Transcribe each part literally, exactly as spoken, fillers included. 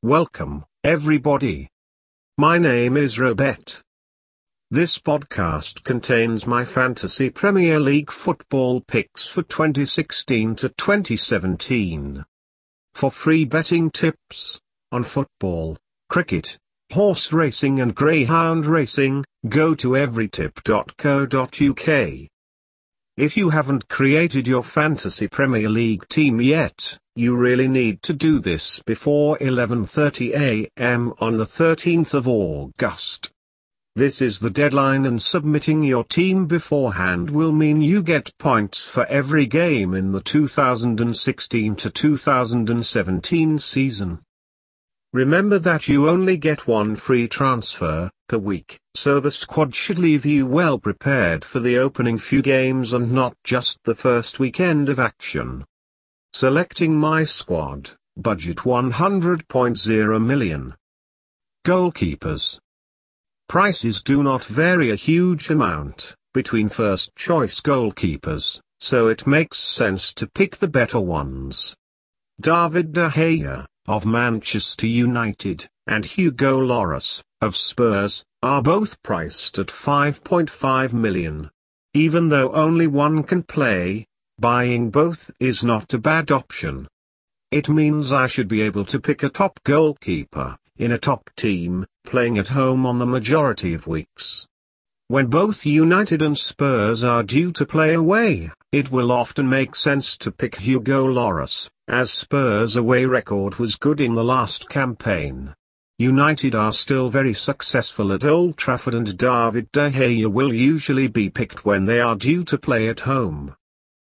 Welcome, everybody. My name is Robert. This podcast contains my Fantasy Premier League football picks for twenty sixteen to twenty seventeen. For free betting tips on football, cricket, horse racing and greyhound racing, go to everytip dot co dot uk. If you haven't created your Fantasy Premier League team yet, you really need to do this before eleven thirty a m on the thirteenth of August. This is the deadline, and submitting your team beforehand will mean you get points for every game in the two thousand sixteen to two thousand seventeen season. Remember that you only get one free transfer per week, so the squad should leave you well prepared for the opening few games and not just the first weekend of action. Selecting my squad, budget one hundred point zero million. Goalkeepers. Prices do not vary a huge amount between first choice goalkeepers, so it makes sense to pick the better ones. David De Gea, of Manchester United, and Hugo Lloris, of Spurs, are both priced at five point five million. Even though only one can play, buying both is not a bad option. It means I should be able to pick a top goalkeeper in a top team, playing at home on the majority of weeks. When both United and Spurs are due to play away, it will often make sense to pick Hugo Lloris, as Spurs' away record was good in the last campaign. United are still very successful at Old Trafford, and David De Gea will usually be picked when they are due to play at home.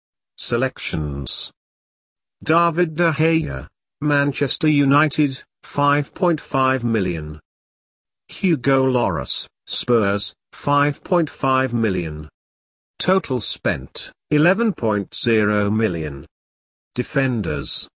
Selections. David De Gea, Manchester United, five point five million. Hugo Lloris, Spurs, five point five million. Total spent, eleven point zero million. Defenders.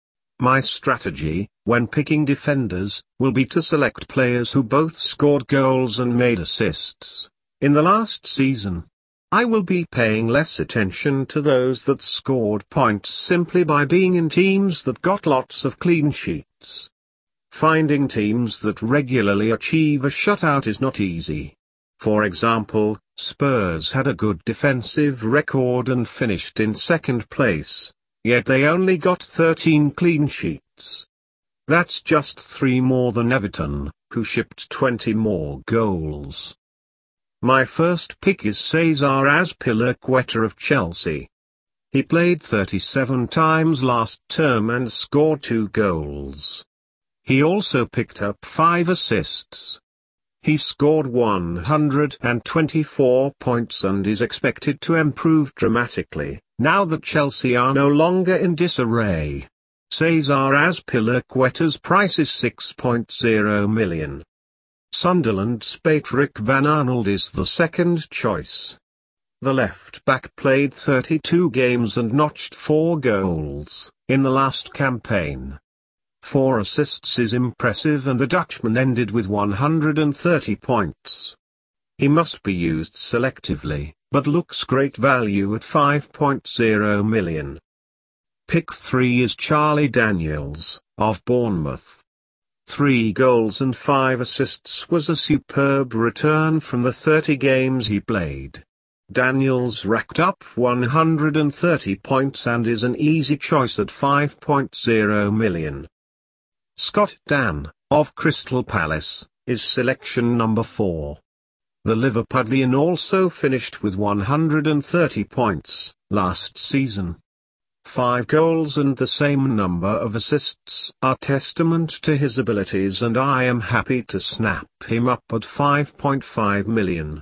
My strategy, when picking defenders, will be to select players who both scored goals and made assists in the last season. I will be paying less attention to those that scored points simply by being in teams that got lots of clean sheets. Finding teams that regularly achieve a shutout is not easy. For example, Spurs had a good defensive record and finished in second place, yet they only got thirteen clean sheets. That's just three more than Everton, who shipped twenty more goals. My first pick is Cesar Azpilicueta of Chelsea. He played thirty-seven times last term and scored two goals. He also picked up five assists. He scored one hundred twenty-four points and is expected to improve dramatically, now that Chelsea are no longer in disarray. Cesar Azpilicueta's price is six point zero million. Sunderland's Patrick Van Arnold is the second choice. The left-back played thirty-two games and notched four goals in the last campaign. Four assists is impressive, and the Dutchman ended with one hundred thirty points. He must be used selectively, but looks great value at five point zero million. Pick three is Charlie Daniels, of Bournemouth. Three goals and five assists was a superb return from the thirty games he played. Daniels racked up one hundred thirty points and is an easy choice at five point zero million. Scott Dann, of Crystal Palace, is selection number four. The Liverpudlian also finished with one hundred thirty points last season. Five goals and the same number of assists are testament to his abilities, and I am happy to snap him up at five point five million.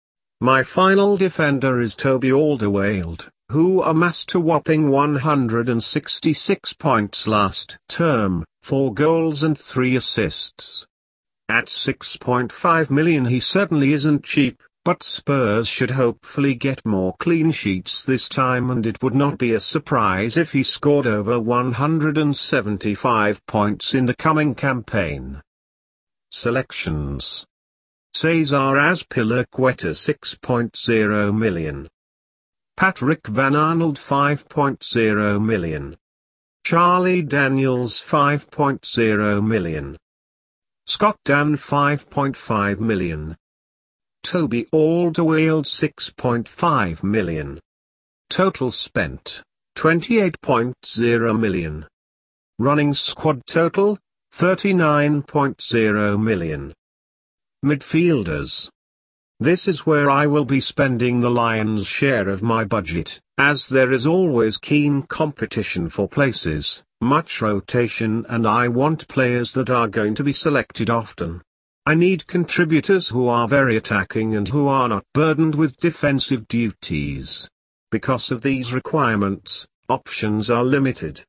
My final defender is Toby Alderweireld, who amassed a whopping one hundred sixty-six points last term, four goals and three assists. At six point five million he certainly isn't cheap, but Spurs should hopefully get more clean sheets this time, and it would not be a surprise if he scored over one hundred seventy-five points in the coming campaign. Selections. Cesar Azpilicueta six point zero million. Patrick Van Arnold five point zero million. Charlie Daniels five point zero million. Scott Dann five point five million. Toby Alderweireld six point five million. Total spent, twenty-eight point zero million. Running squad total, thirty-nine point zero million. Midfielders. This is where I will be spending the lion's share of my budget, as there is always keen competition for places, much rotation, and I want players that are going to be selected often. I need contributors who are very attacking and who are not burdened with defensive duties. Because of these requirements, options are limited.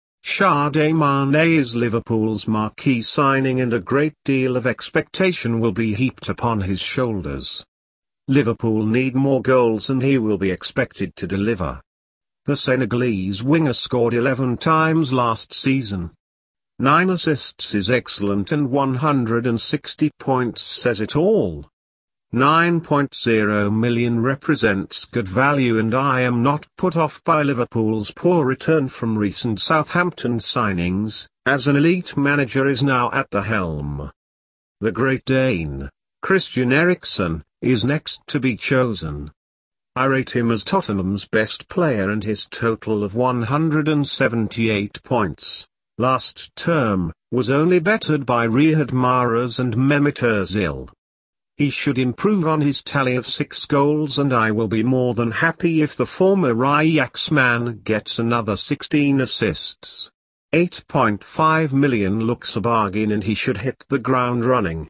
Sadio Mane is Liverpool's marquee signing and a great deal of expectation will be heaped upon his shoulders. Liverpool need more goals and he will be expected to deliver. The Senegalese winger scored eleven times last season. Nine assists is excellent and one hundred sixty points says it all. nine point zero million represents good value and I am not put off by Liverpool's poor return from recent Southampton signings, as an elite manager is now at the helm. The Great Dane, Christian Eriksen, is next to be chosen. I rate him as Tottenham's best player and his total of one hundred seventy-eight points, last term, was only bettered by Riyad Mahrez and Mehmet Ozil. He should improve on his tally of six goals and I will be more than happy if the former Ajax man gets another sixteen assists. eight point five million looks a bargain and he should hit the ground running.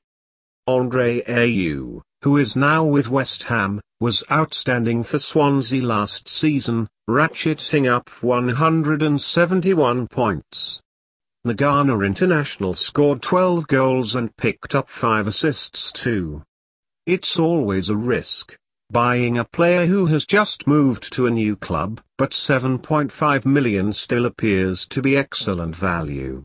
Andre Ayew, who is now with West Ham, was outstanding for Swansea last season, ratcheting up one hundred seventy-one points. The Ghana international scored twelve goals and picked up five assists too. It's always a risk, buying a player who has just moved to a new club, but seven point five million still appears to be excellent value.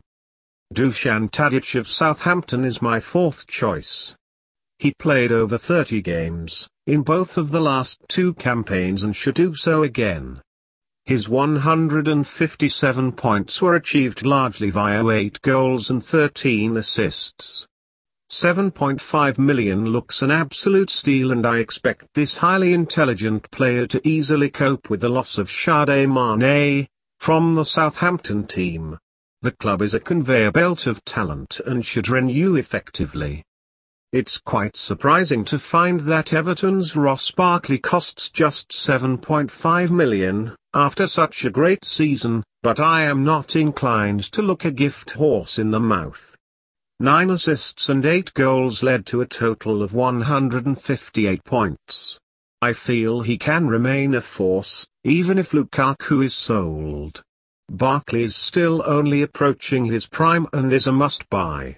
Dusan Tadic of Southampton is my fourth choice. He played over thirty games, in both of the last two campaigns and should do so again. His one hundred fifty-seven points were achieved largely via eight goals and thirteen assists. seven point five million looks an absolute steal and I expect this highly intelligent player to easily cope with the loss of Sadio Mane, from the Southampton team. The club is a conveyor belt of talent and should renew effectively. It's quite surprising to find that Everton's Ross Barkley costs just seven point five million, after such a great season, but I am not inclined to look a gift horse in the mouth. Nine assists and eight goals led to a total of one hundred fifty-eight points. I feel he can remain a force, even if Lukaku is sold. Barkley is still only approaching his prime and is a must-buy.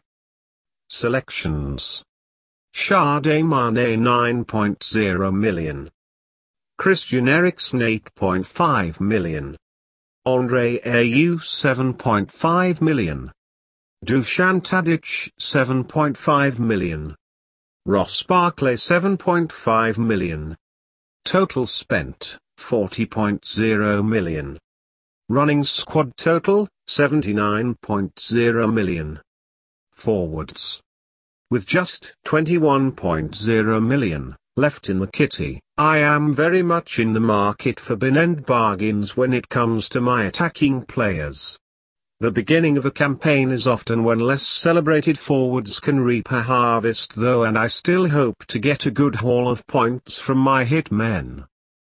Selections. Sadio Mane nine point zero million. Christian Eriksen eight point five million. Andre Ayew seven point five million. Dusan Tadic seven point five million. Ross Barkley seven point five million. Total spent, forty point zero million. Running squad total, seventy-nine point zero million. Forwards. With just twenty-one point zero million left in the kitty, I am very much in the market for bin-end bargains when it comes to my attacking players. The beginning of a campaign is often when less celebrated forwards can reap a harvest though, and I still hope to get a good haul of points from my hit men.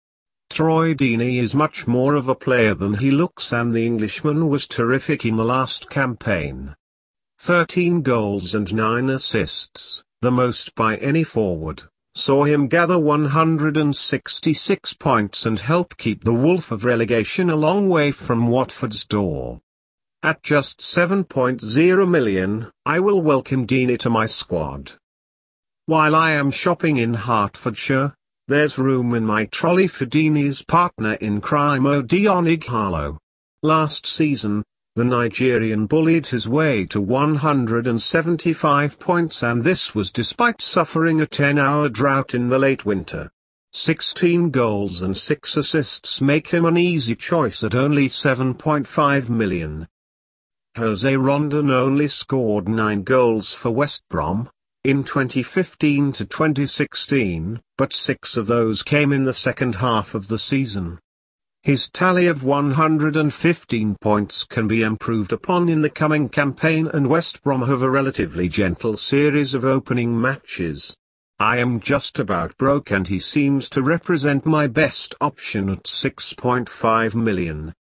Troy Deeney is much more of a player than he looks and the Englishman was terrific in the last campaign. thirteen goals and nine assists, the most by any forward, saw him gather one hundred sixty-six points and help keep the Wolf of relegation a long way from Watford's door. At just seven point zero million, I will welcome Deeney to my squad. While I am shopping in Hertfordshire, there's room in my trolley for Deeney's partner in crime Odion Ighalo. Last season, the Nigerian bullied his way to one hundred seventy-five points and this was despite suffering a ten-hour drought in the late winter. sixteen goals and six assists make him an easy choice at only seven point five million. Jose Rondon only scored nine goals for West Brom in twenty fifteen to twenty sixteen, but six of those came in the second half of the season. His tally of one hundred fifteen points can be improved upon in the coming campaign, and West Brom have a relatively gentle series of opening matches. I am just about broke and he seems to represent my best option at six point five million.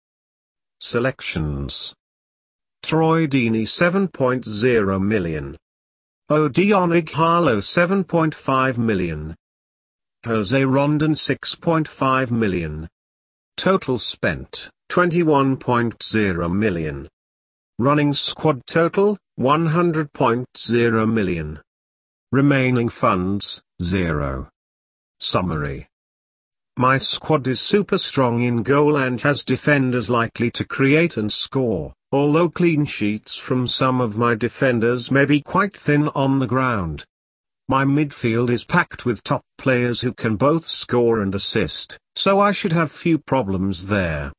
Selections: Troy Deeney seven point zero million. Odion Ighalo seven point five million. Jose Rondon six point five million. Total spent, twenty-one point zero million. Running squad total, one hundred point zero million. Remaining funds, zero. Summary: my squad is super strong in goal and has defenders likely to create and score, although clean sheets from some of my defenders may be quite thin on the ground. My midfield is packed with top players who can both score and assist, so I should have few problems there.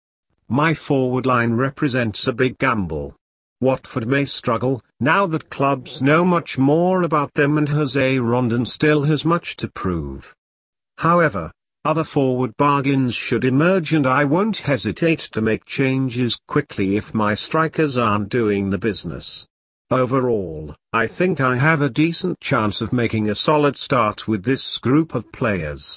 My forward line represents a big gamble. Watford may struggle, now that clubs know much more about them, and Jose Rondon still has much to prove. However, other forward bargains should emerge, and I won't hesitate to make changes quickly if my strikers aren't doing the business. Overall, I think I have a decent chance of making a solid start with this group of players.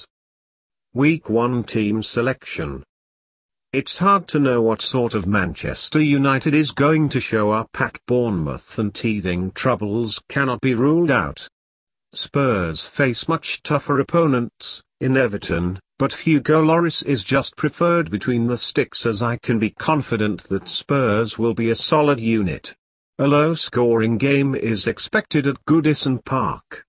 Week one Team Selection. It's hard to know what sort of Manchester United is going to show up at Bournemouth, and teething troubles cannot be ruled out. Spurs face much tougher opponents in Everton, but Hugo Lloris is just preferred between the sticks, as I can be confident that Spurs will be a solid unit. A low-scoring game is expected at Goodison Park.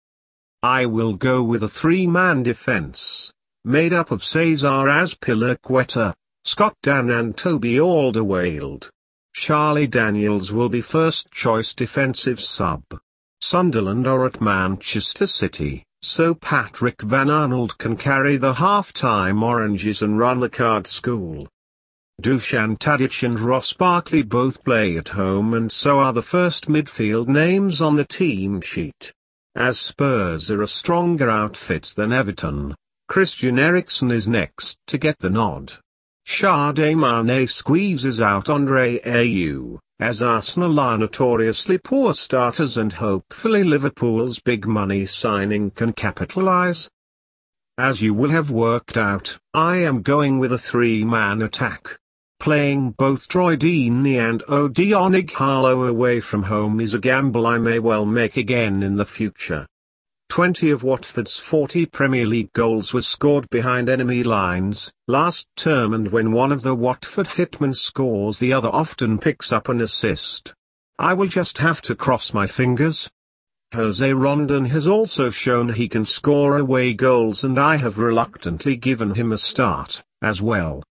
I will go with a three-man defence, made up of Cesar Azpilicueta, Scott Dann and Toby Alderweireld. Charlie Daniels will be first-choice defensive sub. Sunderland are at Manchester City, so Patrick Van Arnold can carry the half-time oranges and run the card school. Dusan Tadic and Ross Barkley both play at home, and so are the first midfield names on the team sheet. As Spurs are a stronger outfit than Everton, Christian Eriksen is next to get the nod. Sadio Mane squeezes out Andre Ayew, as Arsenal are notoriously poor starters, and hopefully Liverpool's big money signing can capitalise. As you will have worked out, I am going with a three-man attack. Playing both Troy Deeney and Odion Ighalo away from home is a gamble I may well make again in the future. twenty of Watford's forty Premier League goals were scored behind enemy lines last term, and when one of the Watford hitmen scores, the other often picks up an assist. I will just have to cross my fingers. Jose Rondon has also shown he can score away goals, and I have reluctantly given him a start, as well.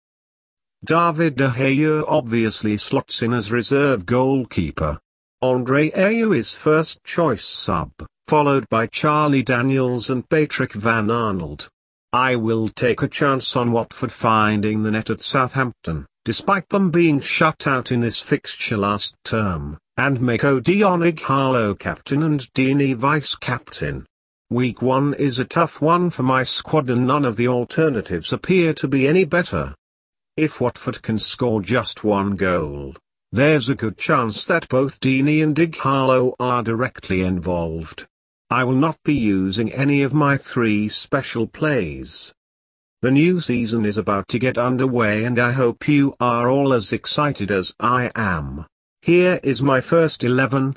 David De Gea obviously slots in as reserve goalkeeper. Andre Ayew is first choice sub, followed by Charlie Daniels and Patrick Van Arnold. I will take a chance on Watford finding the net at Southampton, despite them being shut out in this fixture last term, and make Odion Ighalo captain and Deeney vice-captain. Week one is a tough one for my squad, and none of the alternatives appear to be any better. If Watford can score just one goal, there's a good chance that both Deeney and Ighalo are directly involved. I will not be using any of my three special plays. The new season is about to get underway, and I hope you are all as excited as I am. Here is my first eleven.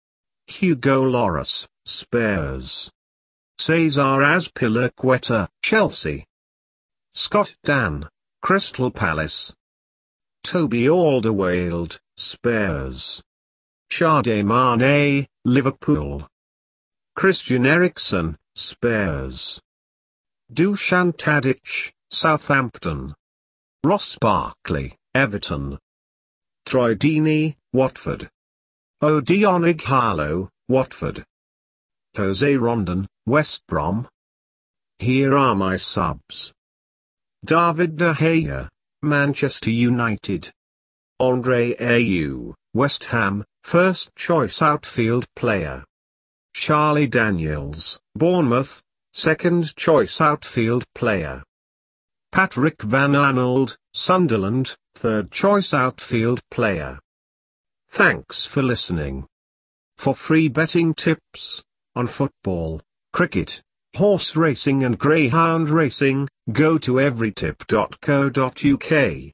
Hugo Lloris, Spurs. Cesar Azpilicueta, Chelsea. Scott Dann, Crystal Palace. Toby Alderweireld, Spurs. Sadio Mane, Liverpool. Christian Eriksen, Spurs. Dusan Tadic, Southampton. Ross Barkley, Everton. Troy Deeney, Watford. Odion Ighalo, Watford. Jose Rondon, West Brom. Here are my subs. David De Gea, Manchester United. Andre Ayew, West Ham, first choice outfield player. Charlie Daniels, Bournemouth, second choice outfield player. Patrick Van Aanholt, Sunderland, third choice outfield player. Thanks for listening. For free betting tips on football, cricket, horse racing and greyhound racing, go to everytip dot co dot uk.